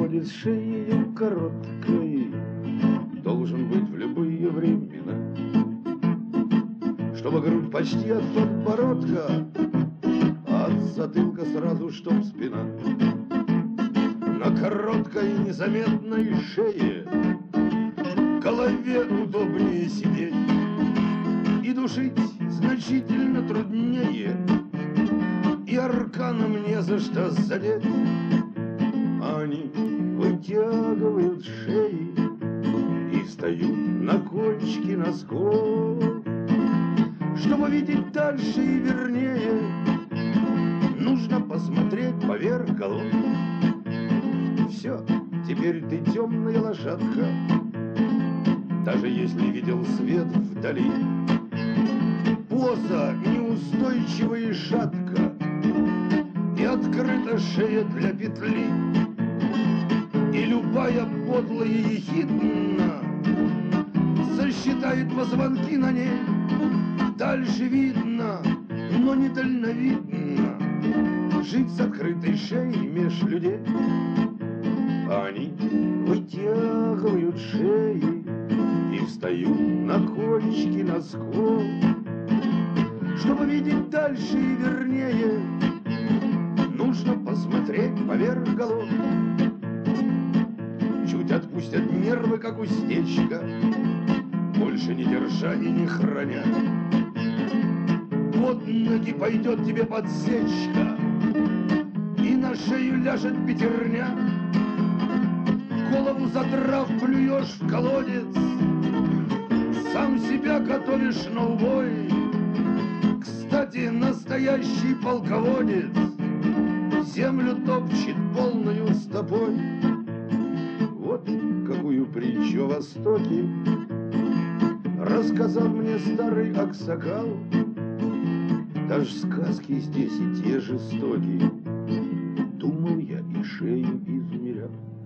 ходит с шеей короткой, должен быть в любые времена, чтобы грудь почти от подбородка, а от затылка сразу, чтоб спина. На короткой незаметной шее голове удобнее сидеть, и душить значительно труднее, и арканом не за что задеть. Они вытягивают шеи и встают на кончики носков, чтобы видеть дальше и вернее, нужно посмотреть поверх голов. Все, теперь ты темная лошадка, даже если видел свет вдали. Поза неустойчивая и шатка, и открыта шея для петли, и любая подлая ехидна засчитает позвонки на ней. Дальше видно, но не дальновидно жить с открытой шеей меж людей. Они вытягивают шеи и встают на кончики носков, чтобы видеть дальше и вернее, нужно посмотреть поверх голов. Чуть отпустят нервы, как уздечка, больше не держа и не храня. Под ноги пойдет тебе подсечка, и на шею ляжет пятерня. Голову задрав, плюешь в колодец, сам себя готовишь на убой. Кстати, настоящий полководец землю топчет полною стопой. Вот какую притчу о Востоке рассказал мне старый аксакал. Даже сказки здесь и те жестокие, думал я и шею измерял.